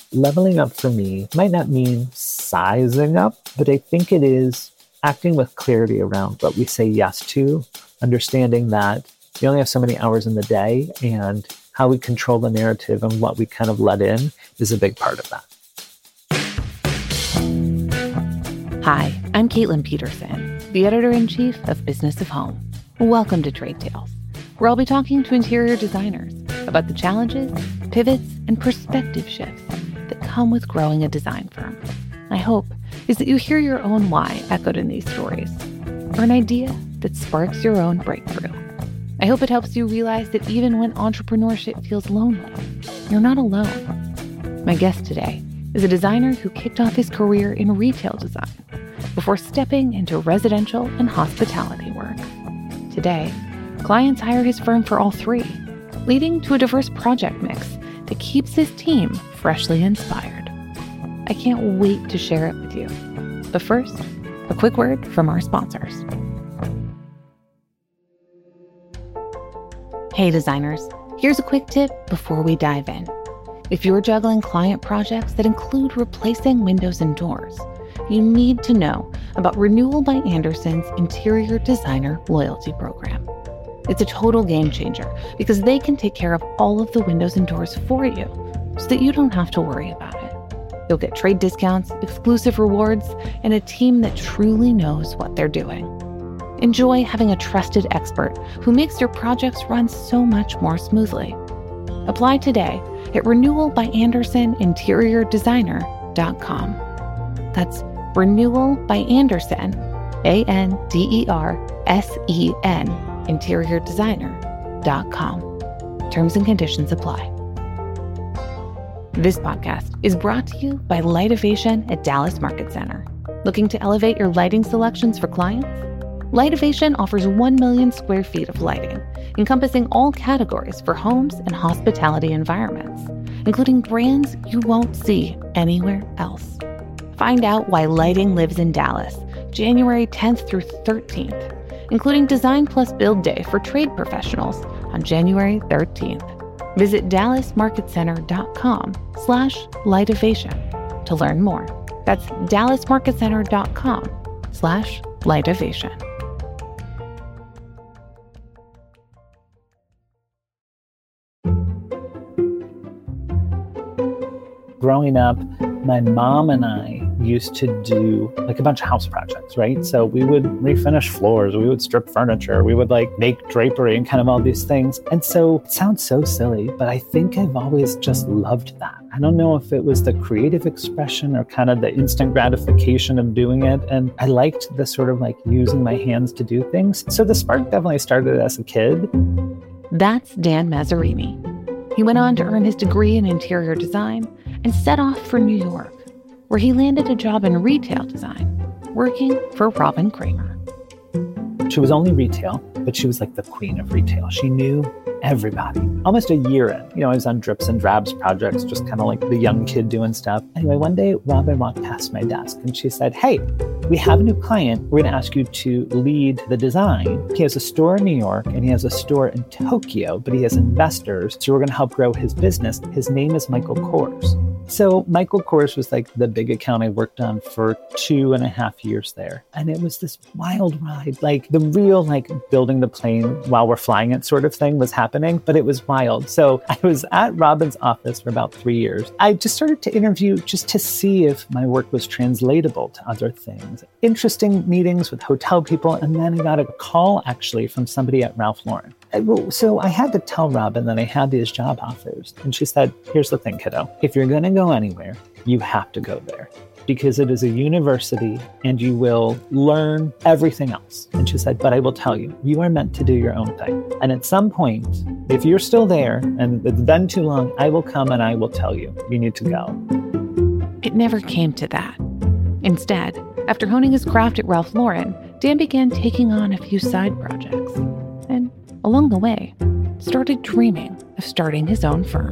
Leveling up for me might not mean sizing up, but I think it is acting with clarity around what we say yes to, understanding that we only have so many hours in the day, and how we control the narrative and what we kind of let in is a big part of that. Hi, I'm Caitlin Peterson, the editor-in-chief of Business of Home. Welcome to Trade Tales, where I'll be talking to interior designers about the challenges, pivots, and perspective shifts that come with growing a design firm. My hope is that you hear your own why echoed in these stories, or an idea that sparks your own breakthrough. I hope it helps you realize that even when entrepreneurship feels lonely, you're not alone. My guest today is a designer who kicked off his career in retail design before stepping into residential and hospitality work. Today, clients hire his firm for all three, leading to a diverse project mix that keeps his team freshly inspired. I can't wait to share it with you. But first, a quick word from our sponsors. Hey designers, here's a quick tip before we dive in. If you're juggling client projects that include replacing windows and doors, you need to know about Renewal by Andersen's Interior Designer Loyalty Program. It's a total game changer because they can take care of all of the windows and doors for you so that you don't have to worry about it. You'll get trade discounts, exclusive rewards, and a team that truly knows what they're doing. Enjoy having a trusted expert who makes your projects run so much more smoothly. Apply today at renewalbyanderseninteriordesigner.com. That's Renewal by Andersen, ANDERSEN, interiordesigner.com. Terms and conditions apply. This podcast is brought to you by Lightovation at Dallas Market Center. Looking to elevate your lighting selections for clients? Lightovation offers 1 million square feet of lighting, encompassing all categories for homes and hospitality environments, including brands you won't see anywhere else. Find out why lighting lives in Dallas, January 10th through 13th, including Design Plus Build Day for trade professionals on January 13th. Visit dallasmarketcenter.com/lightovation to learn more. That's dallasmarketcenter.com/lightovation. Growing up, my mom and I used to do like a bunch of house projects, right? So we would refinish floors, we would strip furniture, we would like make drapery and kind of all these things. And so it sounds so silly, but I think I've always just loved that. I don't know if it was the creative expression or kind of the instant gratification of doing it. And I liked the sort of like using my hands to do things. So the spark definitely started as a kid. That's Dan Mazzarini. He went on to earn his degree in interior design and set off for New York, where he landed a job in retail design, working for Robin Kramer. She was only retail, but she was like the queen of retail. She knew everybody. Almost a year in, I was on drips and drabs projects, just kind of like the young kid doing stuff. Anyway, one day Robin walked past my desk and she said, "Hey, we have a new client. We're going to ask you to lead the design. He has a store in New York and he has a store in Tokyo, but he has investors. So we're going to help grow his business. His name is Michael Kors." So Michael Kors was like the big account I worked on for 2.5 years there. And it was this wild ride, like the real like building the plane while we're flying it sort of thing was happening, but it was wild. So I was at Robin's office for about 3 years. I just started to interview just to see if my work was translatable to other things. Interesting meetings with hotel people. And then I got a call actually from somebody at Ralph Lauren. So I had to tell Robin that I had these job offers. And she said, "Here's the thing, kiddo. If you're going to go anywhere, you have to go there because it is a university and you will learn everything else." And she said, "But I will tell you, you are meant to do your own thing. And at some point, if you're still there and it's been too long, I will come and I will tell you, you need to go." It never came to that. Instead, after honing his craft at Ralph Lauren, Dan began taking on a few side projects. And along the way, started dreaming of starting his own firm.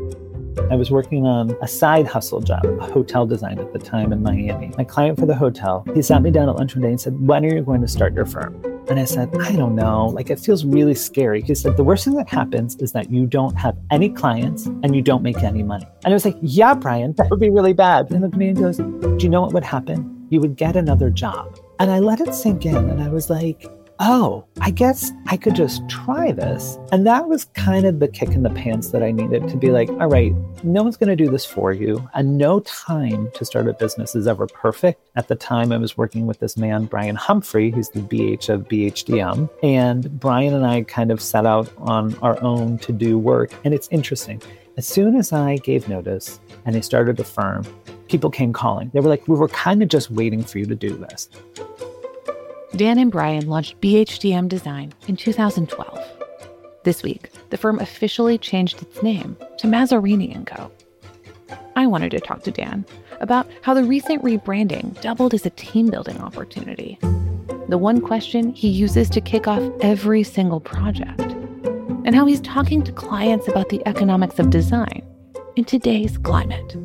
I was working on a side hustle job, a hotel design at the time in Miami. My client for the hotel, he sat me down at lunch one day and said, "When are you going to start your firm?" And I said, I don't know, like it feels really scary. He said, the worst thing that happens is that you don't have any clients and you don't make any money. And I was like, yeah, Brian, that would be really bad. And he looked at me and goes, do you know what would happen? You would get another job. And I let it sink in and I was like, oh, I guess I could just try this. And that was kind of the kick in the pants that I needed to be like, all right, no one's going to do this for you. And no time to start a business is ever perfect. At the time, I was working with this man, Brian Humphrey, who's the BH of BHDM. And Brian and I kind of set out on our own to do work. And it's interesting. As soon as I gave notice and I started a firm, people came calling. They were like, we were kind of just waiting for you to do this. Dan and Brian launched BHDM Design in 2012. This week, the firm officially changed its name to Mazzarini & Co. I wanted to talk to Dan about how the recent rebranding doubled as a team-building opportunity. The one question he uses to kick off every single project. And how he's talking to clients about the economics of design in today's climate.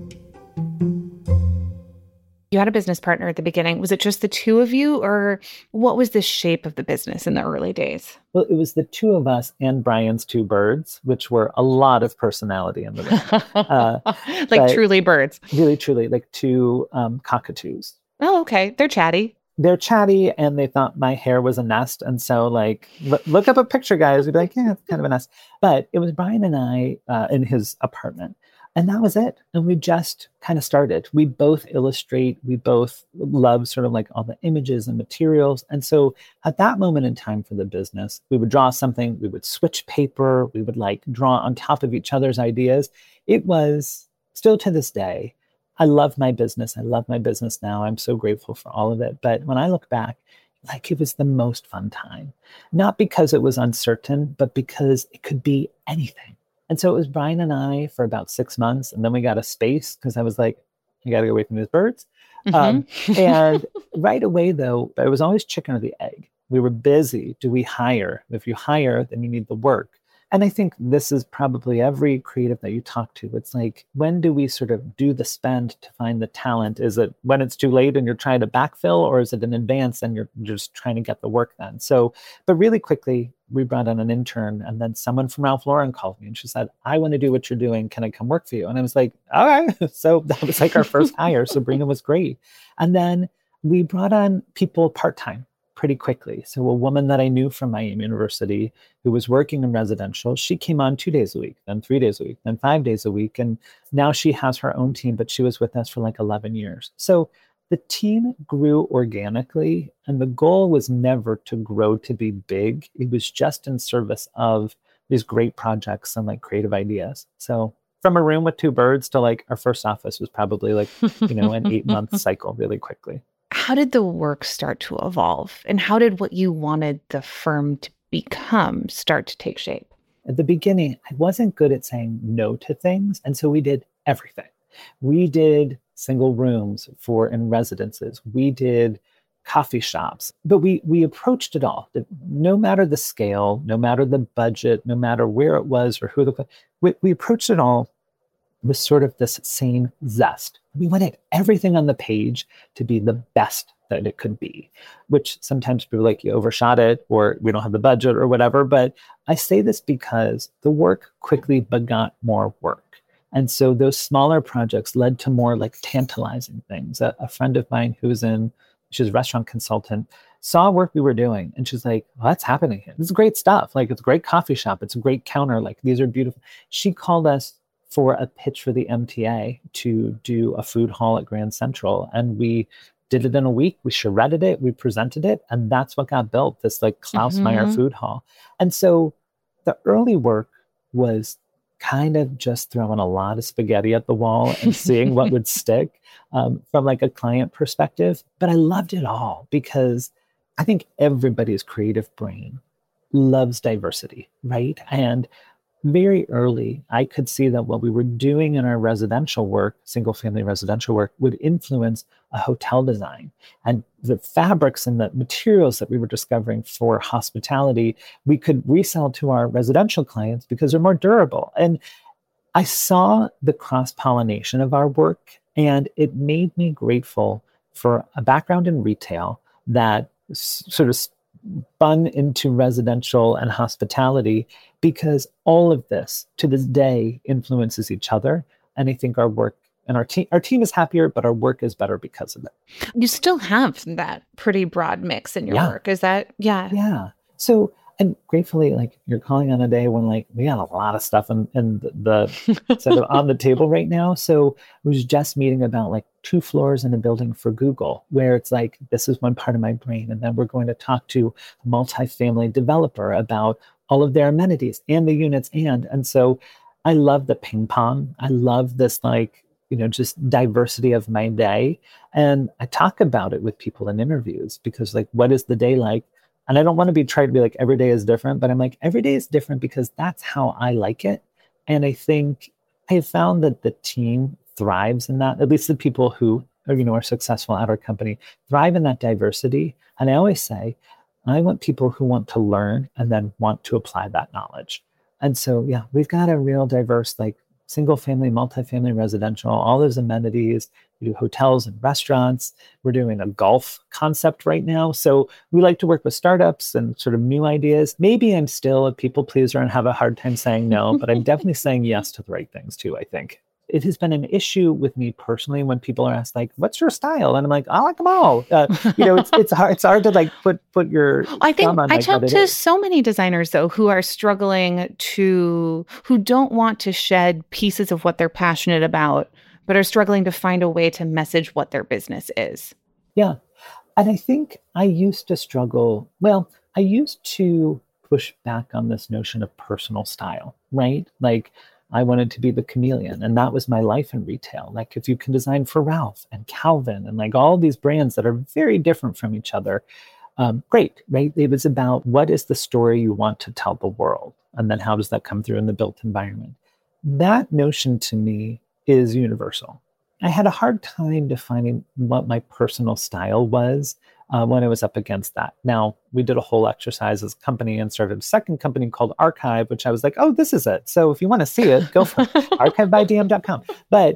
You had a business partner at the beginning. Was it just the two of you, or what was the shape of the business in the early days? Well, it was the two of us and Brian's two birds, which were a lot of personality in the room. Like truly birds. Really, truly, like two cockatoos. Oh, okay. They're chatty. They're chatty, and they thought my hair was a nest. And so, like, look up a picture, guys. We'd be like, yeah, it's kind of a nest. But it was Brian and I in his apartment. And that was it. And we just kind of started. We both illustrate. We both love sort of like all the images and materials. And so at that moment in time for the business, we would draw something, we would switch paper, we would like draw on top of each other's ideas. It was still to this day. I love my business. I love my business now. I'm so grateful for all of it. But when I look back, like it was the most fun time, not because it was uncertain, but because it could be anything. And so it was Brian and I for about 6 months. And then we got a space because I was like, I got to get away from these birds. Mm-hmm. And right away, though, it was always chicken or the egg. We were busy. Do we hire? If you hire, then you need the work. And I think this is probably every creative that you talk to. It's like, when do we sort of do the spend to find the talent? Is it when it's too late and you're trying to backfill, or is it in advance and you're just trying to get the work done? So, but really quickly, we brought on an intern, and then someone from Ralph Lauren called me and she said, I want to do what you're doing. Can I come work for you? And I was like, all right. So that was like our first hire. Sabrina was great. And then we brought on people part-time pretty quickly. So a woman that I knew from Miami University who was working in residential, she came on 2 days a week, then 3 days a week, then 5 days a week. And now she has her own team, but she was with us for like 11 years. So the team grew organically, and the goal was never to grow to be big. It was just in service of these great projects and like creative ideas. So from a room with two birds to like our first office was probably like, an 8-month cycle really quickly. How did the work start to evolve? And how did what you wanted the firm to become start to take shape? At the beginning, I wasn't good at saying no to things. And so we did everything. We did single rooms in residences. We did coffee shops, but we approached it all. No matter the scale, no matter the budget, no matter where it was or who we approached it all with sort of this same zest. We wanted everything on the page to be the best that it could be, which sometimes people like you overshot it or we don't have the budget or whatever. But I say this because the work quickly begot more work. And so those smaller projects led to more like tantalizing things. A friend of mine she's a restaurant consultant, saw work we were doing. And she's like, well, what's happening here? This is great stuff. Like, it's a great coffee shop. It's a great counter. Like, these are beautiful. She called us for a pitch for the MTA to do a food hall at Grand Central. And we did it in a week. We shredded it. We presented it. And that's what got built, this like Klaus Meyer food hall. And so the early work was kind of just throwing a lot of spaghetti at the wall and seeing what would stick from like a client perspective. But I loved it all because I think everybody's creative brain loves diversity, right? And very early, I could see that what we were doing in our residential work, single family residential work, would influence a hotel design. And the fabrics and the materials that we were discovering for hospitality, we could resell to our residential clients because they're more durable. And I saw the cross-pollination of our work, and it made me grateful for a background in retail that sort of spun into residential and hospitality because all of this to this day influences each other. And I think our work and our team is happier, but our work is better because of it. You still have that pretty broad mix in your work. Is that, Yeah. So, and gratefully, like you're calling on a day when like we got a lot of stuff in the sort of on the table right now. So I was just meeting about like 2 floors in a building for Google, where it's like, this is one part of my brain. And then we're going to talk to a multifamily developer about all of their amenities and the units. And so I love the ping pong. I love this like, just diversity of my day. And I talk about it with people in interviews because like, what is the day like? And I don't want to be trying to be like, every day is different, but I'm like, every day is different because that's how I like it. And I think I have found that the team thrives in that, at least the people who are successful at our company thrive in that diversity. And I always say, I want people who want to learn and then want to apply that knowledge. And so, yeah, we've got a real diverse, like single family, multifamily, residential, all those amenities. We do hotels and restaurants. We're doing a golf concept right now. So we like to work with startups and sort of new ideas. Maybe I'm still a people pleaser and have a hard time saying no, but I'm definitely saying yes to the right things too, I think. It has been an issue with me personally when people are asked like, what's your style? And I'm like, I like them all. It's hard to like put your I think on I like talk to so many designers though who are struggling who don't want to shed pieces of what they're passionate about, but are struggling to find a way to message what their business is. Yeah. And I think I used to struggle. Well, I used to push back on this notion of personal style, right? Like I wanted to be the chameleon, and that was my life in retail. Like if you can design for Ralph and Calvin and like all these brands that are very different from each other, great, right? It was about what is the story you want to tell the world? And then how does that come through in the built environment? That notion to me is universal. I had a hard time defining what my personal style was when I was up against that. Now, we did a whole exercise as a company and started a second company called Archive, which I was like, oh, this is it. So if you want to see it, go for it. archivebydm.com. But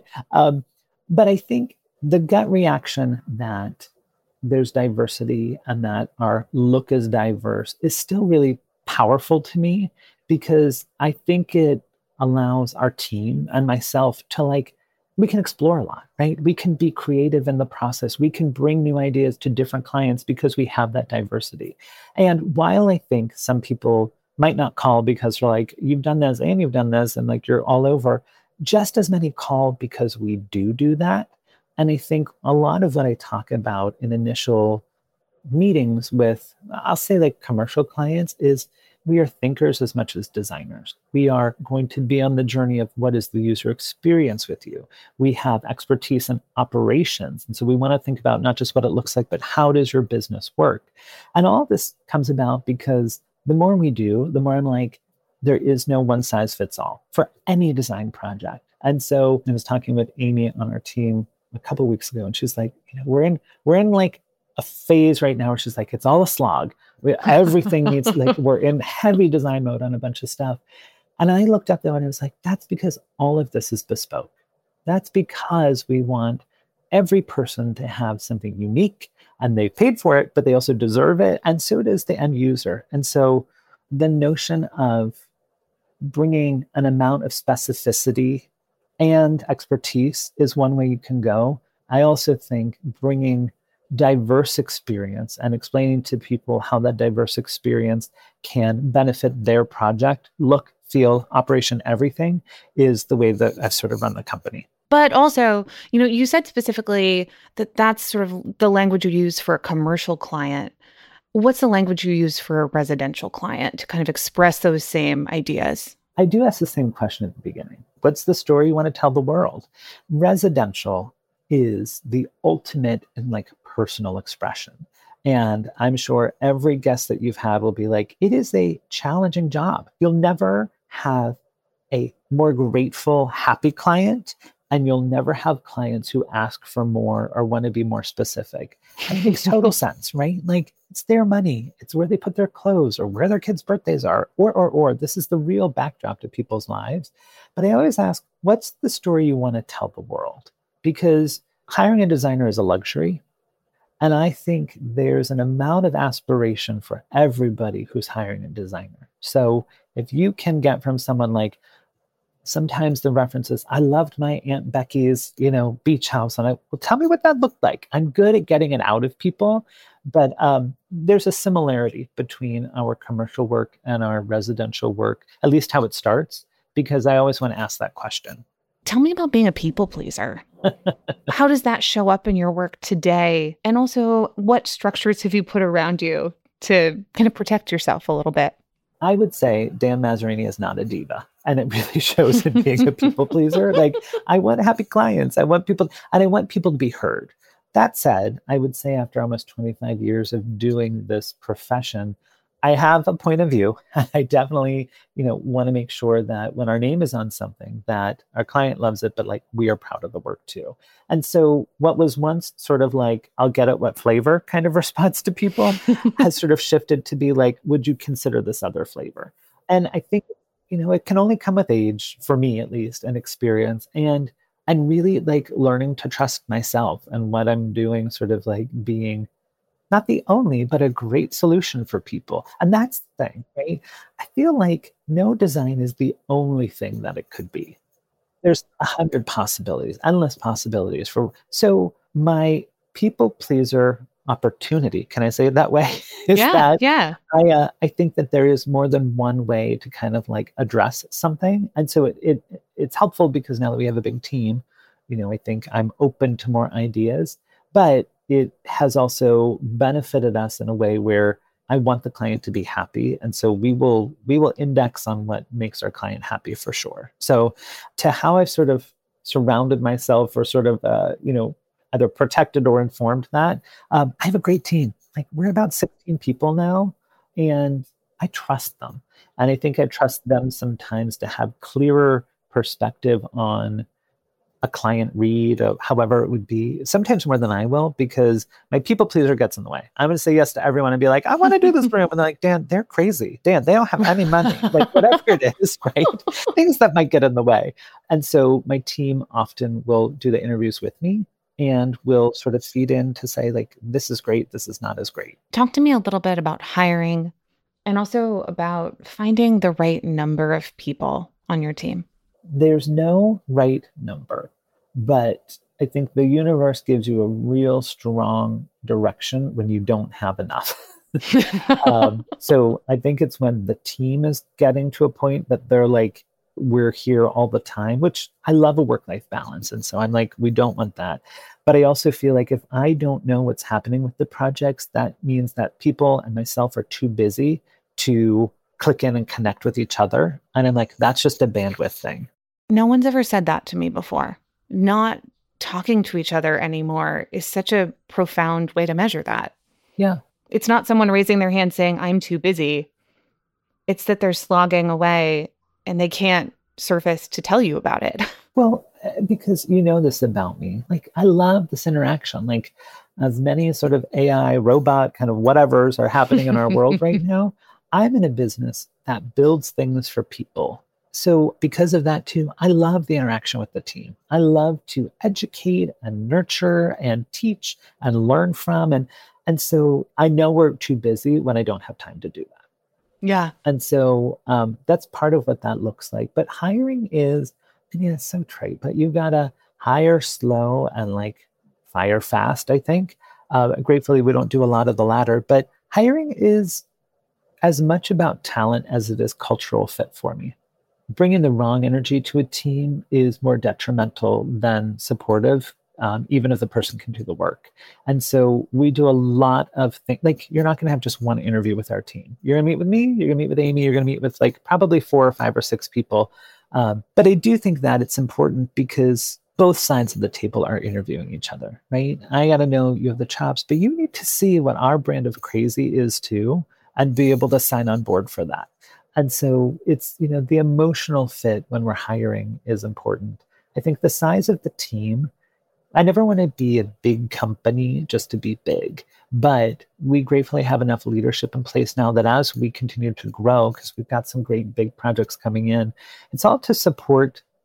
I think the gut reaction that there's diversity and that our look is diverse is still really powerful to me because I think it allows our team and myself to like, we can explore a lot, right? We can be creative in the process. We can bring new ideas to different clients because we have that diversity. And while I think some people might not call because they're like, you've done this and you've done this and like you're all over, just as many call because we do that. And I think a lot of what I talk about in initial meetings with, I'll say like commercial clients is we are thinkers as much as designers. We are going to be on the journey of what is the user experience with you. We have expertise in operations. And so we want to think about not just what it looks like, but how does your business work? And all this comes about because the more we do, the more I'm like, there is no one size fits all for any design project. And so I was talking with Amy on our team a couple of weeks ago, and she's like, we're in like a phase right now where she's like, it's all a slog. Everything needs, like, we're in heavy design mode on a bunch of stuff. And I looked up though and I was like, that's because all of this is bespoke. That's because we want every person to have something unique and they paid for it, but they also deserve it. And so does the end user. And so the notion of bringing an amount of specificity and expertise is one way you can go. I also think bringing diverse experience and explaining to people how that diverse experience can benefit their project, look, feel, operation, everything is the way that I've sort of run the company. But also, you said specifically that that's sort of the language you use for a commercial client. What's the language you use for a residential client to kind of express those same ideas? I do ask the same question at the beginning. What's the story you want to tell the world? Residential is the ultimate in like personal expression. And I'm sure every guest that you've had will be like, it is a challenging job. You'll never have a more grateful, happy client, and you'll never have clients who ask for more or want to be more specific. And it makes total sense, right? Like it's their money. It's where they put their clothes or where their kids' birthdays are, or this is the real backdrop to people's lives. But I always ask, what's the story you want to tell the world? Because hiring a designer is a luxury. And I think there's an amount of aspiration for everybody who's hiring a designer. So if you can get from someone like, sometimes the references, I loved my Aunt Becky's, beach house. And well, tell me what that looked like. I'm good at getting it out of people, but there's a similarity between our commercial work and our residential work, at least how it starts, because I always want to ask that question. Tell me about being a people pleaser. How does that show up in your work today? And also, what structures have you put around you to kind of protect yourself a little bit? I would say Dan Mazzarini is not a diva. And it really shows in being a people pleaser. Like, I want happy clients. I want people to be heard. That said, I would say after almost 25 years of doing this profession, I have a point of view. I definitely, want to make sure that when our name is on something, that our client loves it, but like we are proud of the work too. And so what was once sort of like, I'll get it what flavor kind of response to people has sort of shifted to be like, would you consider this other flavor? And I think, it can only come with age, for me at least, and experience. And really like learning to trust myself and what I'm doing, sort of like being not the only, but a great solution for people. And that's the thing, right? I feel like no design is the only thing that it could be. There's 100 possibilities, endless possibilities. So my people pleaser opportunity, can I say it that way? I think that there is more than one way to kind of like address something. And so it's helpful because now that we have a big team, I think I'm open to more ideas, but it has also benefited us in a way where I want the client to be happy. And so we will index on what makes our client happy for sure. So to how I've sort of surrounded myself or sort of, either protected or informed that, I have a great team. Like, we're about 16 people now, and I trust them. And I think I trust them sometimes to have clearer perspective on a client read, or however it would be, sometimes more than I will, because my people pleaser gets in the way. I'm going to say yes to everyone and be like, I want to do this for him. And they're like, Dan, they're crazy. Dan, they don't have any money. Like, whatever it is, right? Things that might get in the way. And so my team often will do the interviews with me and will sort of feed in to say, like, this is great, this is not as great. Talk to me a little bit about hiring and also about finding the right number of people on your team. There's no right number, but I think the universe gives you a real strong direction when you don't have enough. So I think it's when the team is getting to a point that they're like, we're here all the time, which I love a work-life balance. And so I'm like, we don't want that. But I also feel like if I don't know what's happening with the projects, that means that people and myself are too busy to click in and connect with each other. And I'm like, that's just a bandwidth thing. No one's ever said that to me before. Not talking to each other anymore is such a profound way to measure that. Yeah. It's not someone raising their hand saying, I'm too busy. It's that they're slogging away and they can't surface to tell you about it. Well, because you know this about me. Like, I love this interaction. Like, as many sort of AI, robot, kind of whatevers are happening in our world right now, I'm in a business that builds things for people. So because of that too, I love the interaction with the team. I love to educate and nurture and teach and learn from. And so I know we're too busy when I don't have time to do that. Yeah. And so that's part of what that looks like. But hiring is, it's so trite, but you've got to hire slow and like fire fast, I think. Gratefully, we don't do a lot of the latter, but hiring is as much about talent as it is cultural fit for me. Bringing the wrong energy to a team is more detrimental than supportive, even if the person can do the work. And so we do a lot of things. Like, you're not going to have just one interview with our team. You're going to meet with me, you're going to meet with Amy, you're going to meet with like probably 4 or 5 or 6 people. But I do think that it's important because both sides of the table are interviewing each other, right? I got to know you have the chops, but you need to see what our brand of crazy is too, and be able to sign on board for that. And so it's, the emotional fit when we're hiring is important. I think the size of the team, I never want to be a big company just to be big, but we gratefully have enough leadership in place now that as we continue to grow, because we've got some great big projects coming in, it's all to support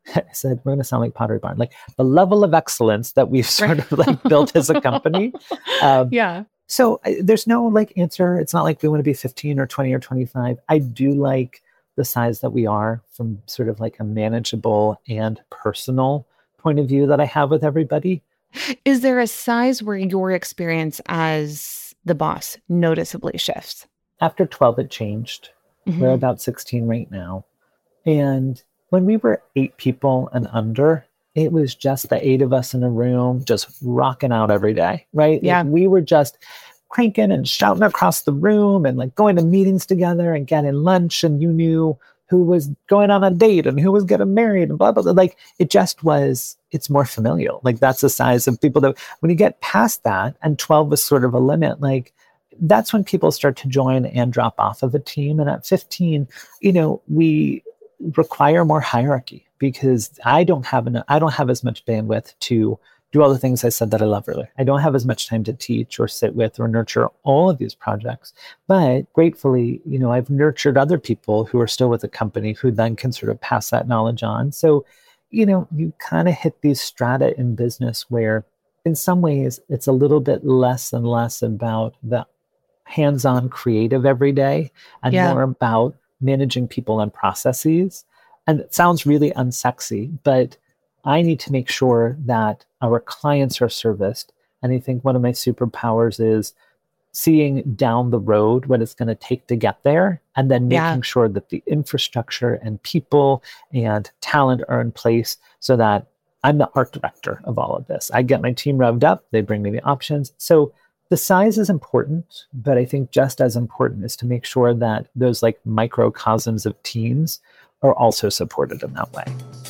I said, we're going to sound like Pottery Barn. Like the level of excellence that we've sort of like built as a company. Yeah. So there's no like answer. It's not like we want to be 15 or 20 or 25. I do like the size that we are from sort of like a manageable and personal point of view that I have with everybody. Is there a size where your experience as the boss noticeably shifts? After 12, it changed. We're about 16 right now. And when we were 8 people and under, it was just the 8 of us in a room, just rocking out every day, right? Yeah. Like we were just cranking and shouting across the room and like going to meetings together and getting lunch. And you knew who was going on a date and who was getting married and blah, blah, blah. Like it just was, it's more familial. Like that's the size of people that when you get past that, and 12 was sort of a limit, like that's when people start to join and drop off of a team. And at 15, we require more hierarchy because I don't have as much bandwidth to do all the things I said that I love earlier. I don't have as much time to teach or sit with or nurture all of these projects. But gratefully, I've nurtured other people who are still with the company who then can sort of pass that knowledge on. So, you kind of hit these strata in business where in some ways it's a little bit less and less about the hands-on creative every day and more about managing people and processes. And it sounds really unsexy, but I need to make sure that our clients are serviced. And I think one of my superpowers is seeing down the road what it's going to take to get there, and then making sure that the infrastructure and people and talent are in place so that I'm the art director of all of this. I get my team revved up. They bring me the options. So the size is important, but I think just as important is to make sure that those like microcosms of teams are also supported in that way.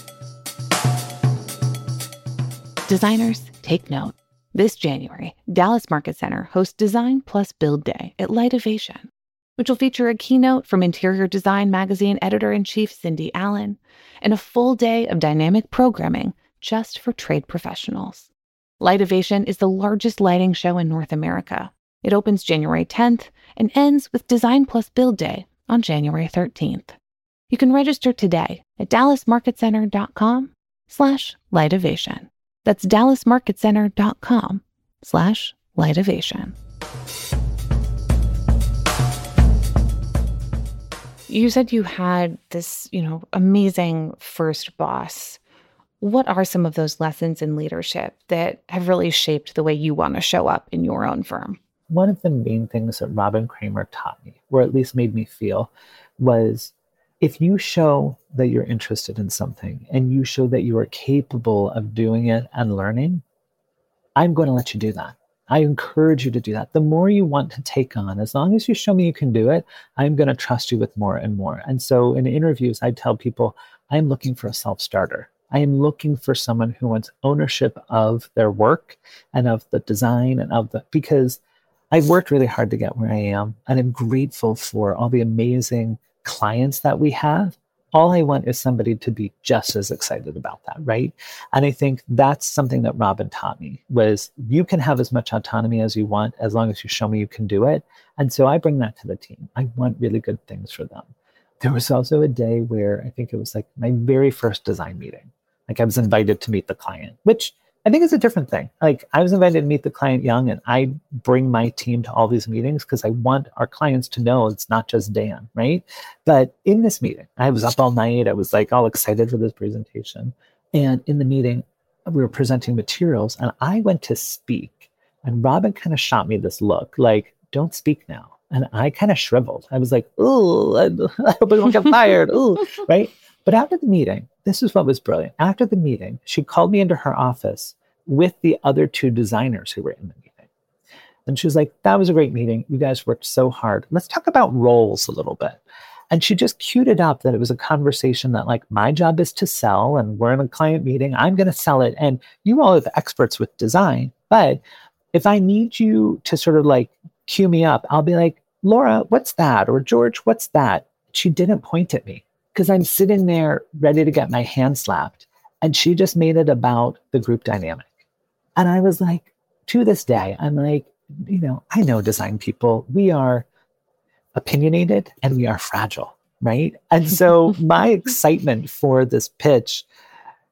Designers, take note. This January, Dallas Market Center hosts Design Plus Build Day at Lightovation, which will feature a keynote from Interior Design Magazine editor-in-chief Cindy Allen and a full day of dynamic programming just for trade professionals. Lightovation is the largest lighting show in North America. It opens January 10th and ends with Design Plus Build Day on January 13th. You can register today at dallasmarketcenter.com/lightovation. That's dallasmarketcenter.com/lightovation. You said you had this, amazing first boss. What are some of those lessons in leadership that have really shaped the way you want to show up in your own firm? One of the main things that Robin Kramer taught me, or at least made me feel, was if you show that you're interested in something and you show that you are capable of doing it and learning, I'm going to let you do that. I encourage you to do that. The more you want to take on, as long as you show me you can do it, I'm going to trust you with more and more. And so in interviews, I tell people, I'm looking for a self-starter. I am looking for someone who wants ownership of their work and of the design and because I've worked really hard to get where I am, and I'm grateful for all the amazing clients that we have. All I want is somebody to be just as excited about that, right? And I think that's something that Robin taught me was you can have as much autonomy as you want as long as you show me you can do it. And so I bring that to the team. I want really good things for them. There was also a day where I think it was like my very first design meeting. Like I was invited to meet the client, which I think is a different thing. Like I was invited to meet the client young, and I bring my team to all these meetings because I want our clients to know it's not just Dan, right? But in this meeting, I was up all night. I was like all excited for this presentation. And in the meeting, we were presenting materials, and I went to speak, and Robin kind of shot me this look like, don't speak now. And I kind of shriveled. I was like, ooh, I hope I don't get fired. Ooh, right? But after the meeting, this is what was brilliant. After the meeting, she called me into her office with the other 2 designers who were in the meeting. And she was like, that was a great meeting. You guys worked so hard. Let's talk about roles a little bit. And she just queued it up that it was a conversation that like, my job is to sell, and we're in a client meeting. I'm going to sell it. And you all are the experts with design. But if I need you to sort of like cue me up, I'll be like, Laura, what's that? Or George, what's that? She didn't point at me because I'm sitting there ready to get my hand slapped. And she just made it about the group dynamic. And I was like, to this day, I'm like, I know design people. We are opinionated and we are fragile, right? And so my excitement for this pitch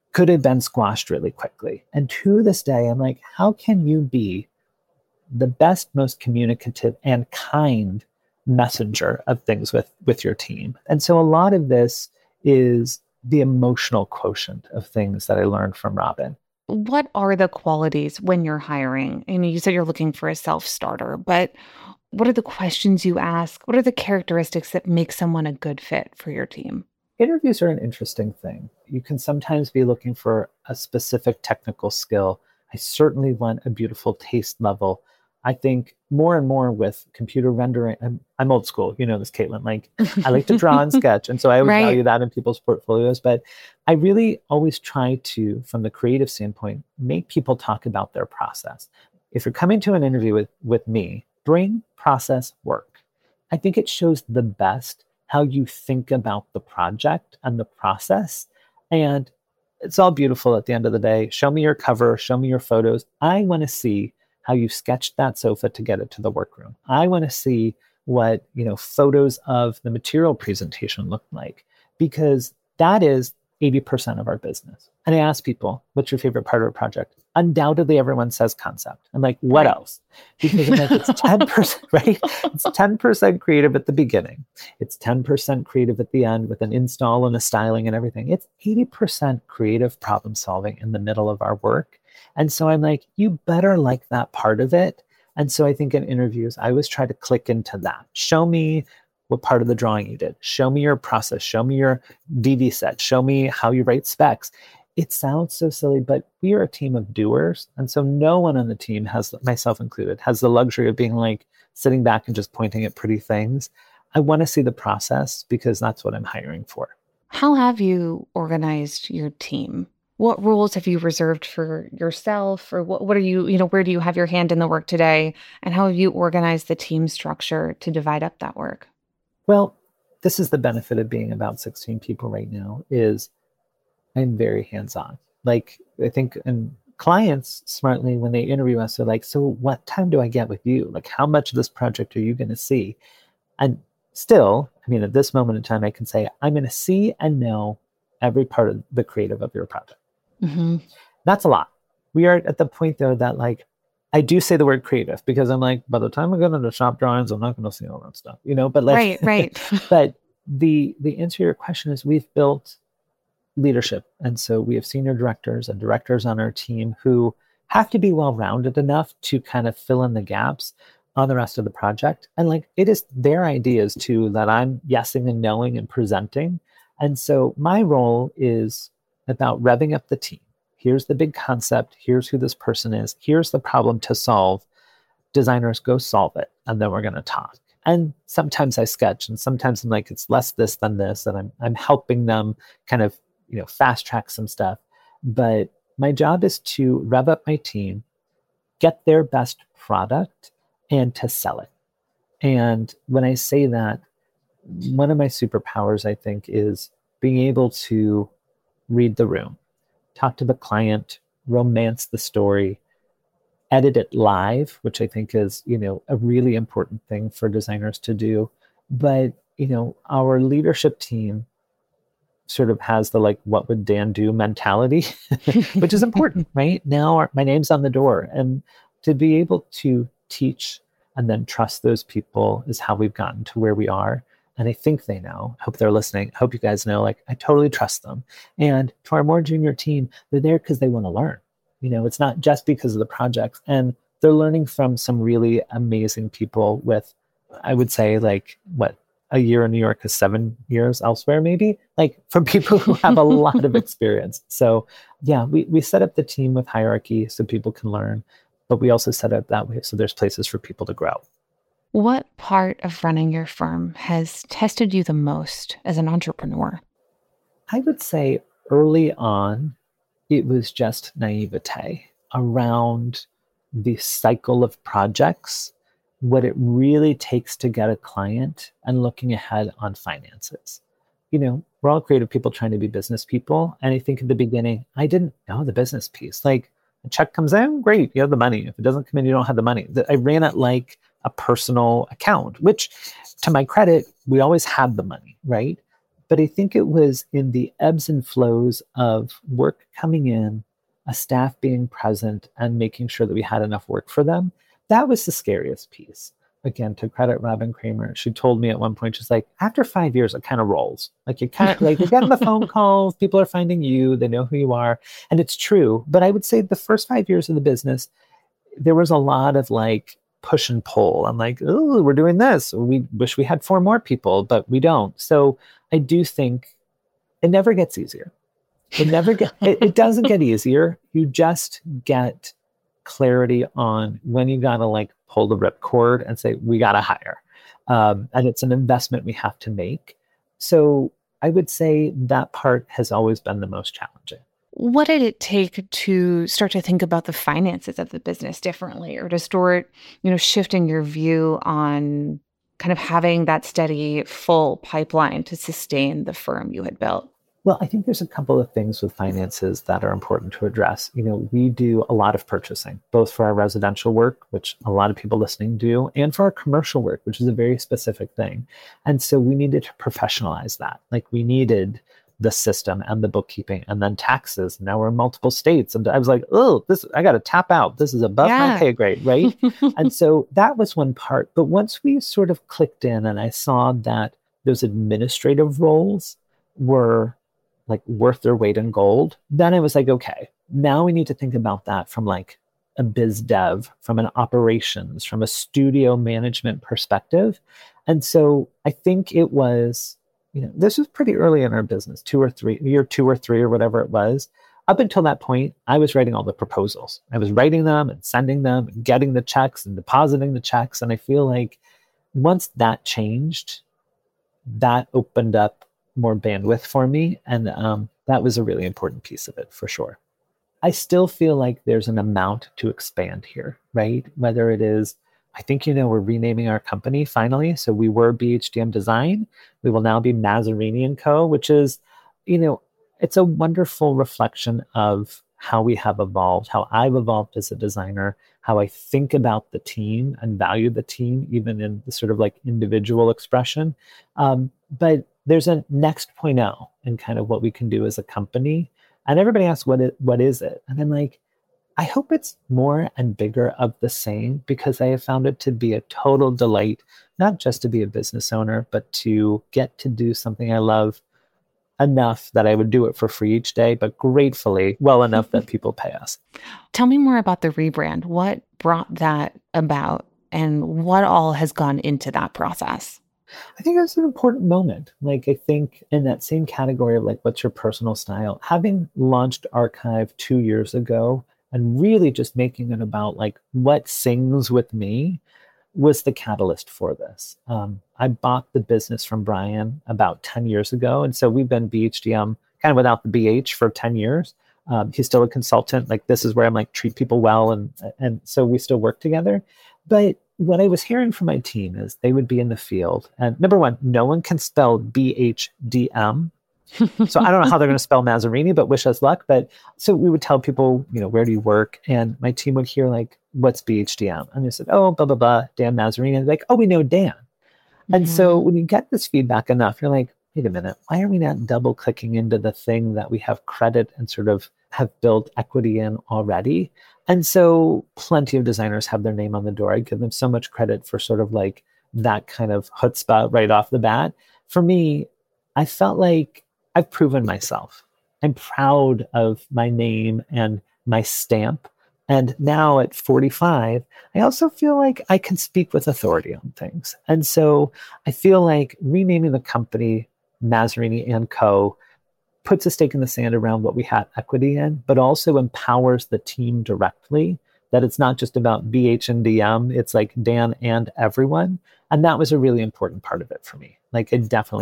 could have been squashed really quickly. And to this day, I'm like, how can you be the best, most communicative and kind messenger of things with your team? And so a lot of this is the emotional quotient of things that I learned from Robin. What are the qualities when you're hiring? I mean, you said you're looking for a self-starter, but what are the questions you ask? What are the characteristics that make someone a good fit for your team? Interviews are an interesting thing. You can sometimes be looking for a specific technical skill. I certainly want a beautiful taste level. I think more and more with computer rendering, I'm old school, you know this, Caitlin, like I like to draw and sketch. And so I always Right. value that in people's portfolios. But I really always try to, from the creative standpoint, make people talk about their process. If you're coming to an interview with me, bring process work. I think it shows the best how you think about the project and the process. And it's all beautiful at the end of the day. Show me your cover, show me your photos. I want to see how you sketched that sofa to get it to the workroom. I want to see what, photos of the material presentation look like, because that is 80% of our business. And I ask people, what's your favorite part of a project? Undoubtedly, everyone says concept. I'm like, what Right. else? Because I'm like, it's 10%, right? It's 10% creative at the beginning. It's 10% creative at the end with an install and a styling and everything. It's 80% creative problem solving in the middle of our work. And so I'm like, you better like that part of it. And so I think in interviews, I always try to click into that. Show me what part of the drawing you did. Show me your process. Show me your DV set. Show me how you write specs. It sounds so silly, but we are a team of doers. And so no one on the team, has, myself included, has the luxury of being like sitting back and just pointing at pretty things. I want to see the process because that's what I'm hiring for. How have you organized your team? What roles have you reserved for yourself? Or what are you, where do you have your hand in the work today? And how have you organized the team structure to divide up that work? Well, this is the benefit of being about 16 people right now is I'm very hands-on. Like I think, and clients smartly, when they interview us, they're like, so what time do I get with you? Like how much of this project are you going to see? And still, at this moment in time, I can say, I'm going to see and know every part of the creative of your project. Mm-hmm. That's a lot. We are at the point though that like, I do say the word creative because I'm like, by the time I go into shop drawings, I'm not going to see all that stuff, but like, Right. but the answer to your question is we've built leadership. And so we have senior directors and directors on our team who have to be well-rounded enough to kind of fill in the gaps on the rest of the project. And like, it is their ideas too that I'm yesing and knowing and presenting. And so my role is about revving up the team. Here's the big concept. Here's who this person is. Here's the problem to solve. Designers, go solve it. And then we're going to talk. And sometimes I sketch and sometimes I'm like, it's less this than this. And I'm helping them kind of, fast track some stuff. But my job is to rev up my team, get their best product and to sell it. And when I say that, one of my superpowers, I think, is being able to read the room, talk to the client, romance the story, edit it live, which I think is, a really important thing for designers to do. But, our leadership team sort of has the like, what would Dan do mentality, which is important, right? Now my name's on the door. And to be able to teach and then trust those people is how we've gotten to where we are. And I think they know. I hope they're listening. I hope you guys know, like, I totally trust them. And to our more junior team, they're there because they want to learn. It's not just because of the projects. And they're learning from some really amazing people with, I would say, like, a year in New York is 7 years elsewhere, maybe, like from people who have a lot of experience. So yeah, we set up the team with hierarchy so people can learn, but we also set up that way so there's places for people to grow. What part of running your firm has tested you the most as an entrepreneur? I would say early on, it was just naivete around the cycle of projects, what it really takes to get a client, and looking ahead on finances. We're all creative people trying to be business people. And I think at the beginning, I didn't know the business piece. Like, a check comes in, great, you have the money. If it doesn't come in, you don't have the money. I ran it like a personal account, which, to my credit, we always had the money, right? But I think it was in the ebbs and flows of work coming in, a staff being present, and making sure that we had enough work for them. That was the scariest piece. Again, to credit Robin Kramer, she told me at one point, she's like, after 5 years, it kind of rolls. Like you're getting the phone calls, people are finding you, they know who you are. And it's true. But I would say the first 5 years of the business, there was a lot of like push and pull. I'm like, oh, we're doing this. We wish we had 4 more people, but we don't. So I do think it never gets easier. It doesn't get easier. You just get clarity on when you gotta like pull the ripcord and say, we gotta hire. And it's an investment we have to make. So I would say that part has always been the most challenging. What did it take to start to think about the finances of the business differently, or to start, shifting your view on kind of having that steady, full pipeline to sustain the firm you had built? Well, I think there's a couple of things with finances that are important to address. We do a lot of purchasing, both for our residential work, which a lot of people listening do, and for our commercial work, which is a very specific thing. And so we needed to professionalize that. Like we needed the system and the bookkeeping and then taxes. Now we're in multiple states. And I was like, oh, I got to tap out. This is above my pay grade, right? And so that was one part. But once we sort of clicked in and I saw that those administrative roles were like worth their weight in gold, then I was like, okay, now we need to think about that from like a biz dev, from an operations, from a studio management perspective. And so I think it was, this was pretty early in our business, year two or three or whatever it was. Up until that point, I was writing all the proposals. I was writing them and sending them and getting the checks and depositing the checks. And I feel like once that changed, that opened up more bandwidth for me. And that was a really important piece of it for sure. I still feel like there's an amount to expand here, right? Whether it is, I think, we're renaming our company finally. So we were BHDM Design. We will now be Mazzarini & Co., which is, it's a wonderful reflection of how we have evolved, how I've evolved as a designer, how I think about the team and value the team, even in the sort of like individual expression. But there's a next 0.0 in kind of what we can do as a company. And everybody asks, what is it? And I'm like, I hope it's more and bigger of the same, because I have found it to be a total delight, not just to be a business owner, but to get to do something I love enough that I would do it for free each day, but gratefully well enough that people pay us. Tell me more about the rebrand. What brought that about and what all has gone into that process? I think it's an important moment. Like, I think in that same category of like, what's your personal style? Having launched Archive 2 years ago and really just making it about like what sings with me was the catalyst for this. I bought the business from Brian about 10 years ago. And so we've been BHDM kind of without the BH for 10 years. He's still a consultant. Like, this is where I'm like, treat people well. And so we still work together. But what I was hearing from my team is they would be in the field. And number one, no one can spell BHDM. So I don't know how they're going to spell Mazzarini, but wish us luck. But so we would tell people, where do you work? And my team would hear like, what's BHDM? And they said, oh, blah, blah, blah, Dan Mazzarini. And they're like, oh, we know Dan. Mm-hmm. And so when you get this feedback enough, you're like, wait a minute, why are we not double clicking into the thing that we have credit and sort of have built equity in already? And so plenty of designers have their name on the door. I give them so much credit for sort of like that kind of chutzpah right off the bat. For me, I felt like I've proven myself. I'm proud of my name and my stamp. And now at 45, I also feel like I can speak with authority on things. And so I feel like renaming the company Mazzarini & Co. puts a stake in the sand around what we have equity in, but also empowers the team directly, that it's not just about BH and DM, it's like Dan and everyone. And that was a really important part of it for me. Like,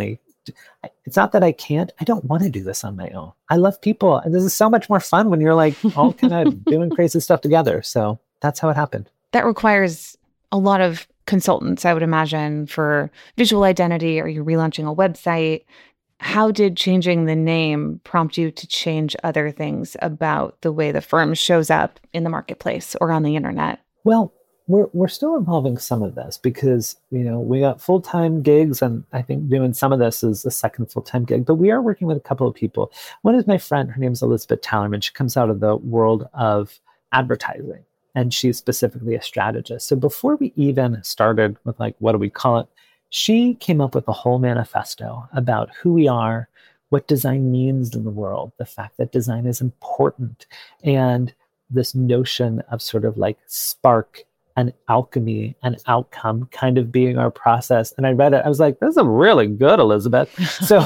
it's not that I don't want to do this on my own. I love people. And this is so much more fun when you're like all kind of doing crazy stuff together. So that's how it happened. That requires a lot of consultants, I would imagine, for visual identity. Are you relaunching a website? How did changing the name prompt you to change other things about the way the firm shows up in the marketplace or on the internet? Well, we're still involving some of this because, we got full-time gigs, and I think doing some of this is a second full-time gig, but we are working with a couple of people. One is my friend, her name's Elizabeth Tallerman. She comes out of the world of advertising, and she's specifically a strategist. So before we even started with what do we call it, she came up with a whole manifesto about who we are, what design means in the world, the fact that design is important, and this notion of sort of spark and alchemy and outcome kind of being our process. And I read it, I was like, this is really good, Elizabeth. So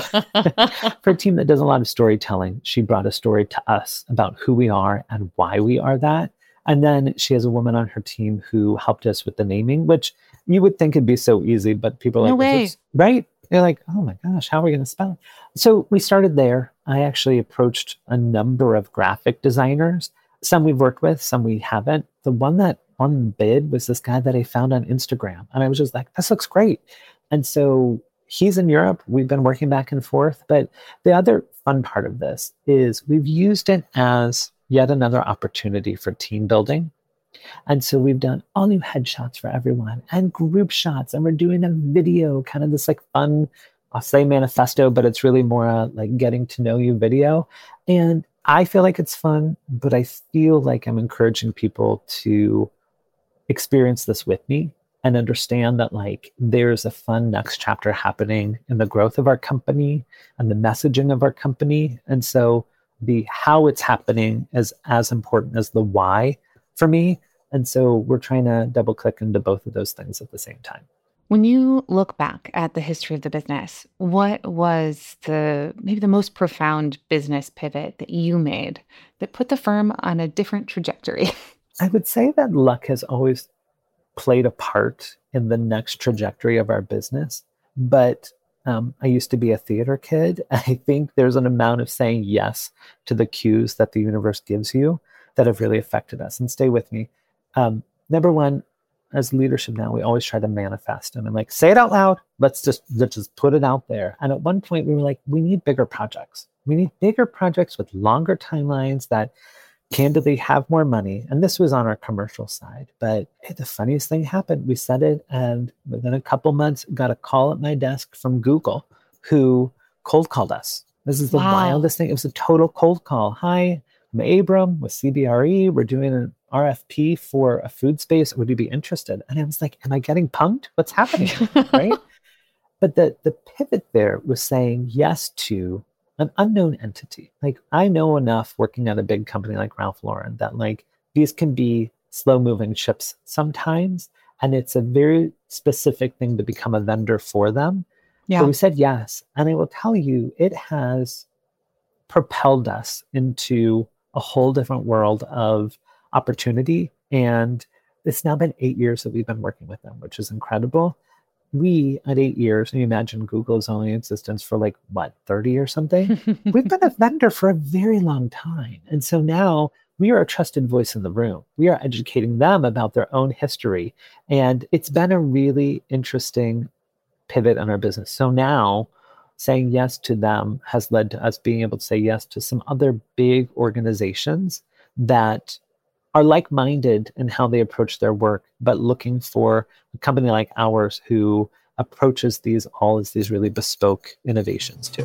for a team that does a lot of storytelling, she brought a story to us about who we are and why we are that. And then she has a woman on her team who helped us with the naming, which you would think it'd be so easy, but people are No like, way. Right? They're like, oh my gosh, how are we going to spell it? So we started there. I actually approached a number of graphic designers. Some we've worked with, some we haven't. The one that won the bid was this guy that I found on Instagram. And I was just like, this looks great. And so he's in Europe. We've been working back and forth. But the other fun part of this is we've used it as yet another opportunity for team building. And so we've done all new headshots for everyone and group shots. And we're doing a video, kind of this fun, I'll say manifesto, but it's really more getting to know you video. And I feel like it's fun, but I feel like I'm encouraging people to experience this with me and understand that there's a fun next chapter happening in the growth of our company and the messaging of our company. And so the how it's happening is as important as the why for me. And so we're trying to double click into both of those things at the same time. When you look back at the history of the business, what was maybe the most profound business pivot that you made that put the firm on a different trajectory? I would say that luck has always played a part in the next trajectory of our business. But I used to be a theater kid. I think there's an amount of saying yes to the cues that the universe gives you that have really affected us. And stay with me. Number one, as leadership now, we always try to manifest. And I'm like, say it out loud. Let's just put it out there. And at one point we were like, we need bigger projects. We need bigger projects with longer timelines that candidly have more money. And this was on our commercial side. But hey, the funniest thing happened. We said it, and within a couple months, got a call at my desk from Google, who cold called us. This is the wildest thing. It was a total cold call. Hi, I'm Abram with CBRE. We're doing an RFP for a food space. Would you be interested? And I was like, am I getting punked? What's happening? Right? But the pivot there was saying yes to an unknown entity. I know enough working at a big company like Ralph Lauren that these can be slow moving ships sometimes. And it's a very specific thing to become a vendor for them. Yeah. So we said yes. And I will tell you, it has propelled us into a whole different world of opportunity. And it's now been 8 years that we've been working with them, which is incredible. We, at 8 years, and you imagine Google is only in existence for 30 or something. We've been a vendor for a very long time. And so now we are a trusted voice in the room. We are educating them about their own history. And it's been a really interesting pivot in our business. So now saying yes to them has led to us being able to say yes to some other big organizations that are like-minded in how they approach their work, but looking for a company like ours who approaches these all as these really bespoke innovations too.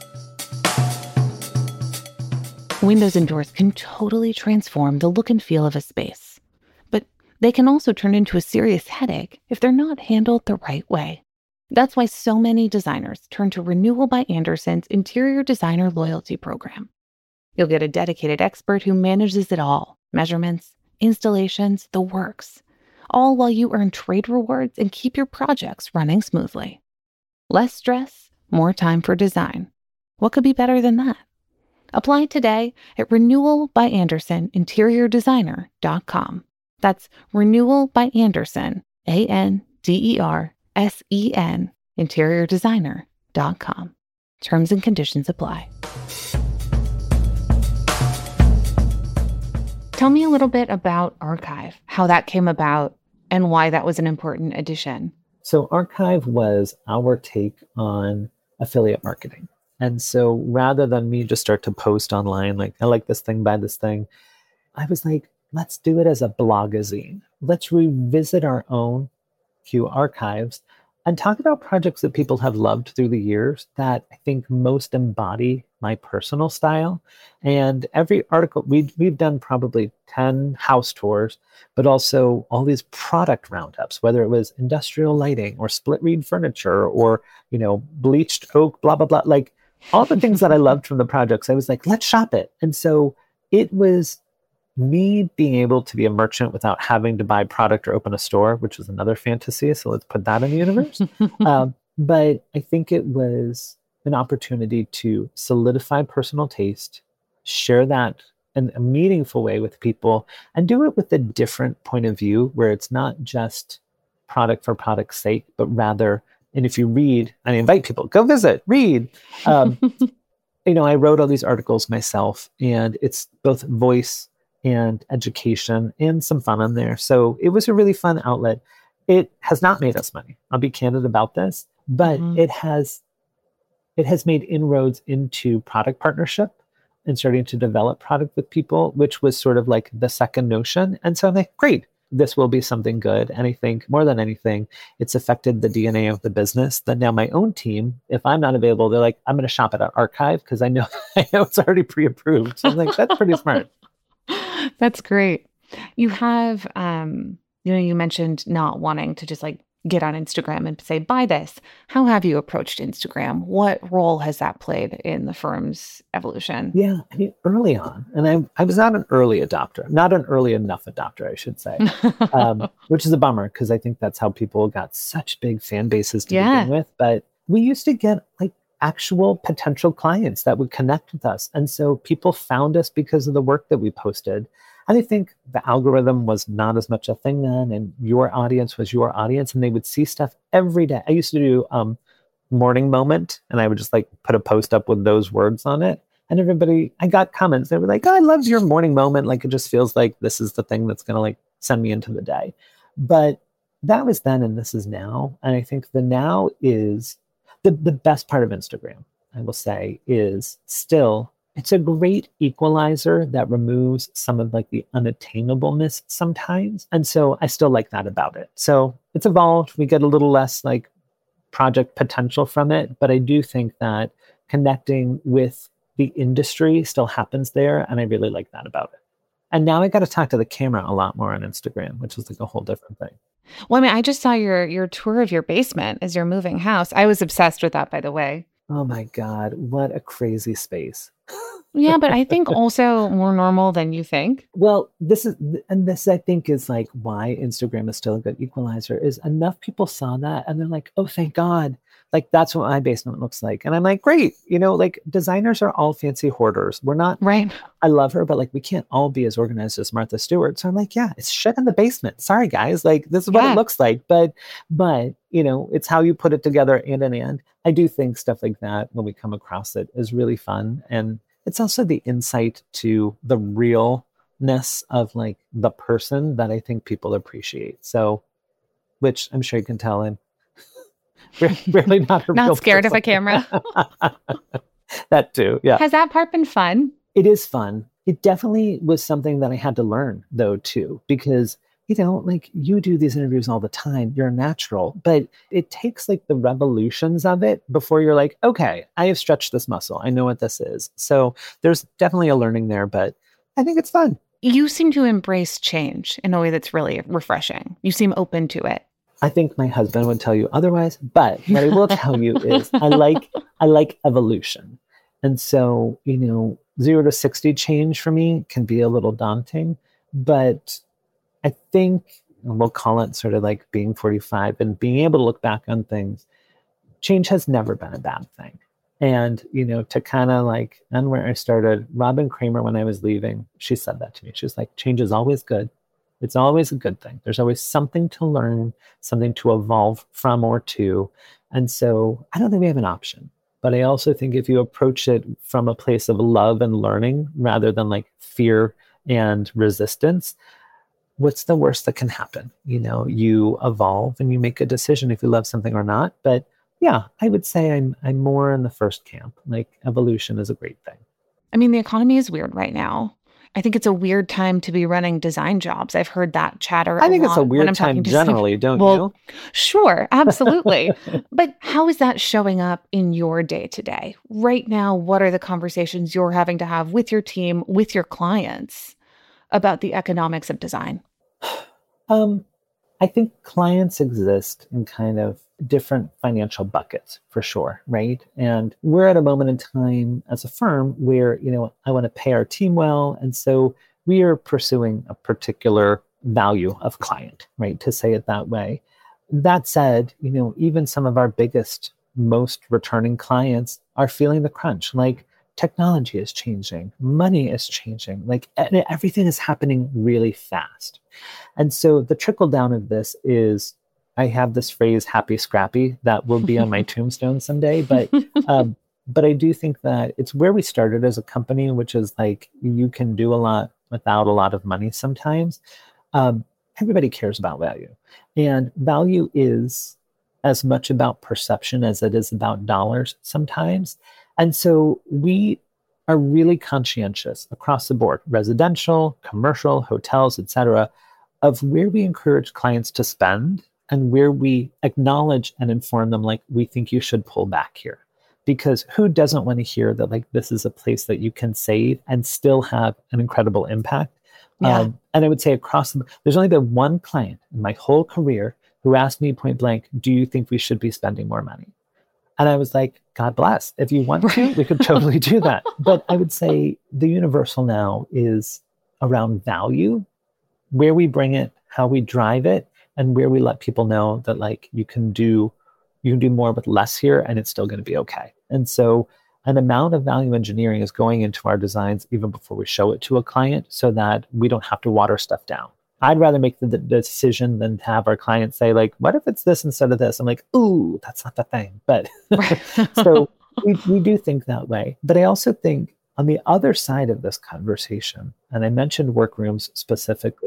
Windows and doors can totally transform the look and feel of a space, but they can also turn into a serious headache if they're not handled the right way. That's why so many designers turn to Renewal by Andersen's Interior Designer Loyalty Program. You'll get a dedicated expert who manages it all: measurements, installations, the works, all while you earn trade rewards and keep your projects running smoothly. Less stress, more time for design. What could be better than that? Apply today at renewalbyanderseninteriordesigner.com. That's Renewal by Andersen, ANDERSEN, interiordesigner.com. Terms and conditions apply. Tell me a little bit about Archive, how that came about, and why that was an important addition. So Archive was our take on affiliate marketing. And so rather than me just start to post online, I like this thing, buy this thing, I was like, let's do it as a blogazine. Let's revisit our own Q archives and talk about projects that people have loved through the years that I think most embody my personal style. And every article, we've done probably 10 house tours, but also all these product roundups, whether it was industrial lighting or split reed furniture or, bleached oak, blah, blah, blah. Like all the things that I loved from the projects, I was like, let's shop it. And so it was me being able to be a merchant without having to buy product or open a store, which was another fantasy. So let's put that in the universe. But I think it was an opportunity to solidify personal taste, share that in a meaningful way with people, and do it with a different point of view where it's not just product for product's sake, but rather, and if you read, I invite people, go visit, read. I wrote all these articles myself, and it's both voice and education and some fun in there. So it was a really fun outlet. It has not made us money. I'll be candid about this, but it has made inroads into product partnership and starting to develop product with people, which was sort of like the second notion. And so I'm like, great, this will be something good. And I think more than anything, it's affected the DNA of the business that now my own team, if I'm not available, they're like, I'm going to shop at our archive because I know it's already pre-approved. So I'm like, that's pretty smart. That's great. You have, you mentioned not wanting to just get on Instagram and say, buy this. How have you approached Instagram? What role has that played in the firm's evolution? Yeah, early on, and I was not an early adopter, not an early enough adopter, I should say, which is a bummer because I think that's how people got such big fan bases to begin with. But we used to get actual potential clients that would connect with us. And so people found us because of the work that we posted. And I think the algorithm was not as much a thing then, and your audience was your audience, and they would see stuff every day. I used to do morning moment, and I would just put a post up with those words on it. And I got comments. They were like, oh, I love your morning moment. It just feels like this is the thing that's going to send me into the day. But that was then, and this is now. And I think the now is the best part of Instagram, I will say, is still, it's a great equalizer that removes some of the unattainableness sometimes. And so I still like that about it. So it's evolved. We get a little less project potential from it, but I do think that connecting with the industry still happens there. And I really like that about it. And now I got to talk to the camera a lot more on Instagram, which is a whole different thing. Well, I just saw your tour of your basement as you're moving house. I was obsessed with that, by the way. Oh my God, what a crazy space. Yeah, but I think also more normal than you think. Well, this I think is why Instagram is still a good equalizer, is enough people saw that and they're like, oh, thank God. That's what my basement looks like. And I'm like, great. Designers are all fancy hoarders. We're not. Right. I love her, but we can't all be as organized as Martha Stewart. So I'm like, yeah, it's shit in the basement. Sorry, guys. This is what it looks like. But it's how you put it together and. I do think stuff like that, when we come across it, is really fun. And it's also the insight to the realness of the person that I think people appreciate. So, which I'm sure you can tell I'm really not a not scared of a camera. That too, yeah. Has that part been fun? It is fun. It definitely was something that I had to learn, though, too, because you do these interviews all the time. You're a natural, but it takes the revolutions of it before you're like, okay, I have stretched this muscle. I know what this is. So there's definitely a learning there, but I think it's fun. You seem to embrace change in a way that's really refreshing. You seem open to it. I think my husband would tell you otherwise, but what I will tell you is I like evolution. And so, 0 to 60 change for me can be a little daunting, but I think, and we'll call it sort of being 45 and being able to look back on things, change has never been a bad thing. And, to kind of and where I started, Robin Kramer, when I was leaving, she said that to me. She was like, change is always good. It's always a good thing. There's always something to learn, something to evolve from or to. And so I don't think we have an option. But I also think if you approach it from a place of love and learning rather than fear and resistance, what's the worst that can happen? You evolve and you make a decision if you love something or not. But yeah, I would say I'm more in the first camp. Evolution is a great thing. The economy is weird right now. I think it's a weird time to be running design jobs. I've heard that chatter I think a it's a lot when weird I'm time talking to generally, don't well, you? sure, absolutely. But how is that showing up in your day to day? Right now, what are the conversations you're having to have with your team, with your clients about the economics of design? Um, I think clients exist in kind of different financial buckets for sure, right? And we're at a moment in time as a firm where, I want to pay our team well. And so we are pursuing a particular value of client, right? To say it that way. That said, even some of our biggest, most returning clients are feeling the crunch. Like technology is changing, money is changing, like everything is happening really fast. And so the trickle down of this is I have this phrase happy scrappy that will be on my tombstone someday. But I do think that it's where we started as a company, which is like you can do a lot without a lot of money sometimes. Um, Everybody cares about value. And value is as much about perception as it is about dollars sometimes. And so we are really conscientious across the board, residential, commercial, hotels, et cetera, of where we encourage clients to spend and where we acknowledge and inform them, like, we think you should pull back here. Because who doesn't want to hear that, like, this is a place that you can save and still have an incredible impact? Yeah. And I would say there's only been one client in my whole career who asked me point blank, do you think we should be spending more money? And I was like, God bless. If you want to, we could totally do that. But I would say the universal now is around value, where we bring it, how we drive it, and where we let people know that, like, you can do more with less here and it's still going to be okay. And so an amount of value engineering is going into our designs even before we show it to a client so that we don't have to water stuff down. I'd rather make the decision than have our clients say, like, what if it's this instead of this? I'm like, ooh, that's not the thing. But so we do think that way. But I also think on the other side of this conversation, and I mentioned workrooms specifically,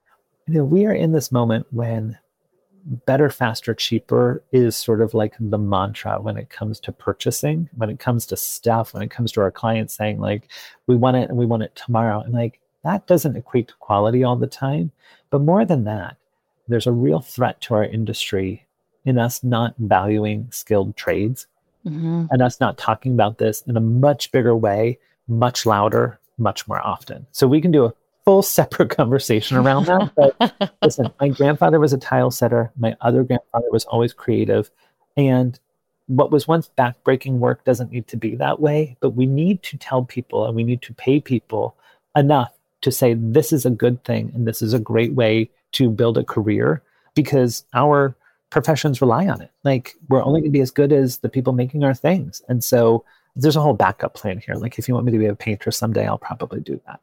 we are in this moment when better, faster, cheaper is sort of like the mantra when it comes to purchasing, when it comes to stuff, when it comes to our clients saying, like, we want it and we want it tomorrow. And like, that doesn't equate to quality all the time. But more than that, there's a real threat to our industry in us not valuing skilled trades and us not talking about this in a much bigger way, much louder, much more often. So we can do a full separate conversation around that. But listen, my grandfather was a tile setter. My other grandfather was always creative. And what was once backbreaking work doesn't need to be that way. But we need to tell people and we need to pay people enough to say this is a good thing and this is a great way to build a career because our professions rely on it. Like, we're only going to be as good as the people making our things. And so there's a whole backup plan here. Like, if you want me to be a painter someday, I'll probably do that.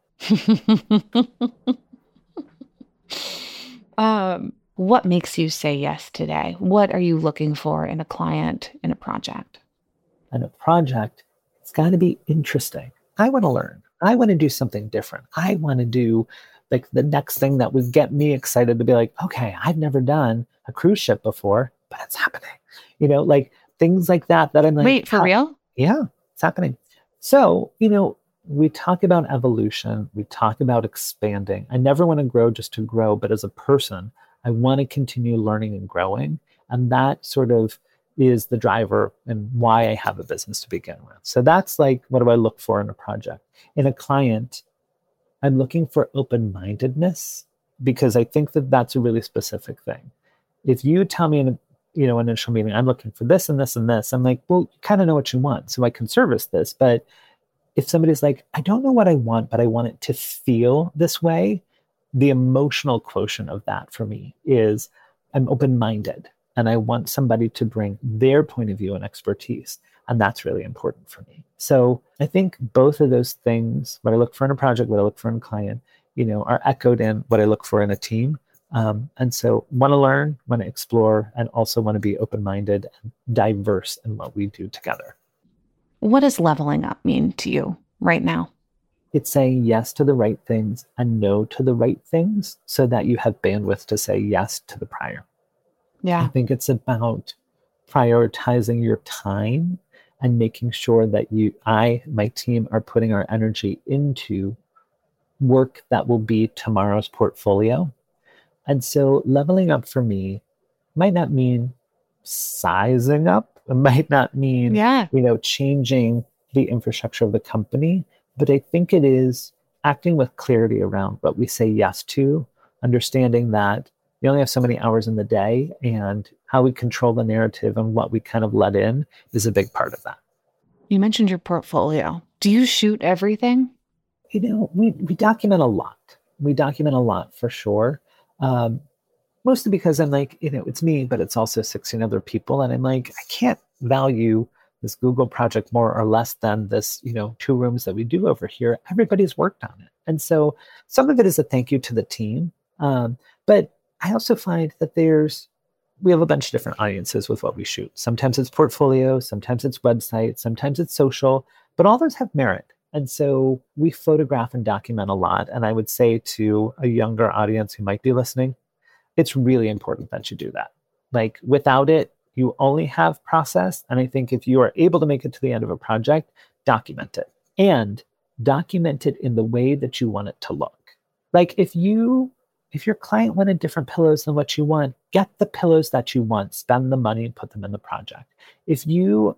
What makes you say yes today? What are you looking for in a client, in a project? In a project, it's got to be interesting. I want to learn. I want to do something different. I want to do like the next thing that would get me excited to be like, okay, I've never done a cruise ship before, but it's happening. Like things like that I'm like, wait, for real? Yeah, it's happening. So, we talk about evolution. We talk about expanding. I never want to grow just to grow, but as a person, I want to continue learning and growing. And that sort of is the driver and why I have a business to begin with. So that's like, what do I look for in a project? In a client, I'm looking for open-mindedness because I think that that's a really specific thing. If you tell me in an initial meeting, I'm looking for this and this and this, I'm like, well, you kind of know what you want, so I can service this. But if somebody's like, I don't know what I want, but I want it to feel this way, the emotional quotient of that for me is I'm open-minded and I want somebody to bring their point of view and expertise. And that's really important for me. So I think both of those things, what I look for in a project, what I look for in a client, are echoed in what I look for in a team. And so want to learn, want to explore, and also want to be open-minded and diverse in what we do together. What does leveling up mean to you right now? It's saying yes to the right things and no to the right things so that you have bandwidth to say yes to the prior. Yeah. I think it's about prioritizing your time and making sure that my team are putting our energy into work that will be tomorrow's portfolio. And so leveling up for me might not mean sizing up. It might not mean, changing the infrastructure of the company, but I think it is acting with clarity around what we say yes to, understanding that you only have so many hours in the day, and how we control the narrative and what we kind of let in is a big part of that. You mentioned your portfolio. Do you shoot everything? We document a lot. We document a lot for sure. Mostly because I'm like, it's me, but it's also 16 other people. And I'm like, I can't value this Google project more or less than this, 2 rooms that we do over here. Everybody's worked on it. And so some of it is a thank you to the team. But I also find that we have a bunch of different audiences with what we shoot. Sometimes it's portfolio, sometimes it's website, sometimes it's social, but all those have merit. And so we photograph and document a lot. And I would say to a younger audience who might be listening, it's really important that you do that. Like without it, you only have process. And I think if you are able to make it to the end of a project, document it. And document it in the way that you want it to look. Like if your client wanted different pillows than what you want, get the pillows that you want, spend the money and put them in the project. If you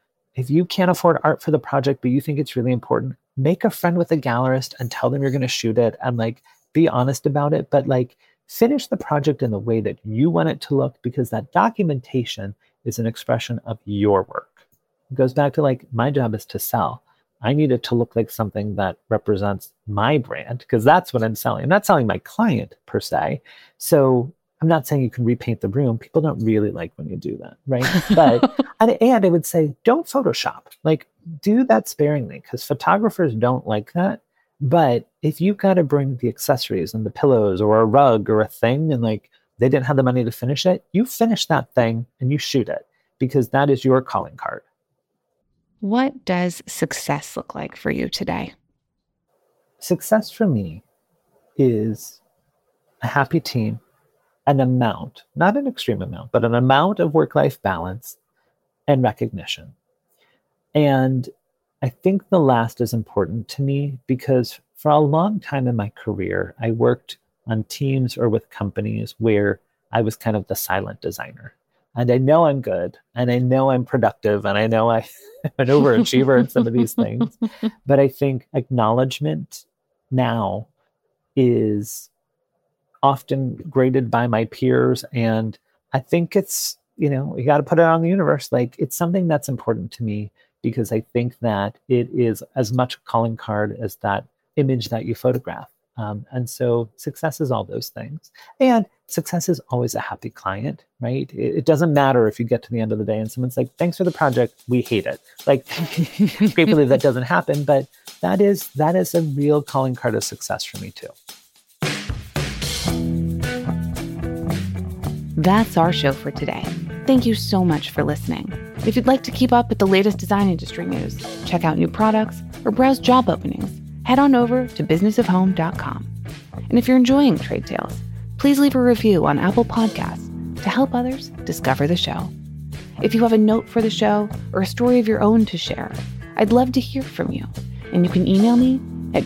can't afford art for the project, but you think it's really important, make a friend with a gallerist and tell them you're going to shoot it and be honest about it. But finish the project in the way that you want it to look, because that documentation is an expression of your work. It goes back to my job is to sell. I need it to look like something that represents my brand, because that's what I'm selling. I'm not selling my client per se. So I'm not saying you can repaint the room. People don't really like when you do that, right? But and I would say don't Photoshop. Do that sparingly, because photographers don't like that. But if you've got to bring the accessories and the pillows or a rug or a thing, and they didn't have the money to finish it, you finish that thing and you shoot it, because that is your calling card. What does success look like for you today? Success for me is a happy team, an amount, not an extreme amount, but an amount of work-life balance and recognition. And I think the last is important to me, because for a long time in my career, I worked on teams or with companies where I was kind of the silent designer. And I know I'm good, and I know I'm productive, and I know I'm an overachiever in some of these things. But I think acknowledgement now is often graded by my peers. And I think it's, you got to put it on the universe. It's something that's important to me, because I think that it is as much a calling card as that image that you photograph. And so success is all those things. And success is always a happy client, right? It doesn't matter if you get to the end of the day and someone's like, thanks for the project, we hate it. Gratefully that doesn't happen, but that is a real calling card of success for me too. That's our show for today. Thank you so much for listening. If you'd like to keep up with the latest design industry news, check out new products, or browse job openings, head on over to businessofhome.com. And if you're enjoying Trade Tales, please leave a review on Apple Podcasts to help others discover the show. If you have a note for the show or a story of your own to share, I'd love to hear from you. And you can email me at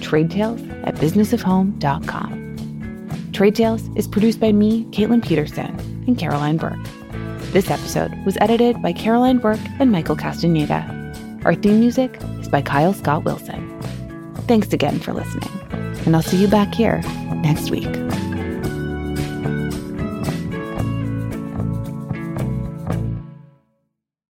tradetales@businessofhome.com. Trade Tales is produced by me, Caitlin Peterson, and Caroline Burke. This episode was edited by Caroline Burke and Michael Castaneda. Our theme music is by Kyle Scott Wilson. Thanks again for listening, and I'll see you back here next week.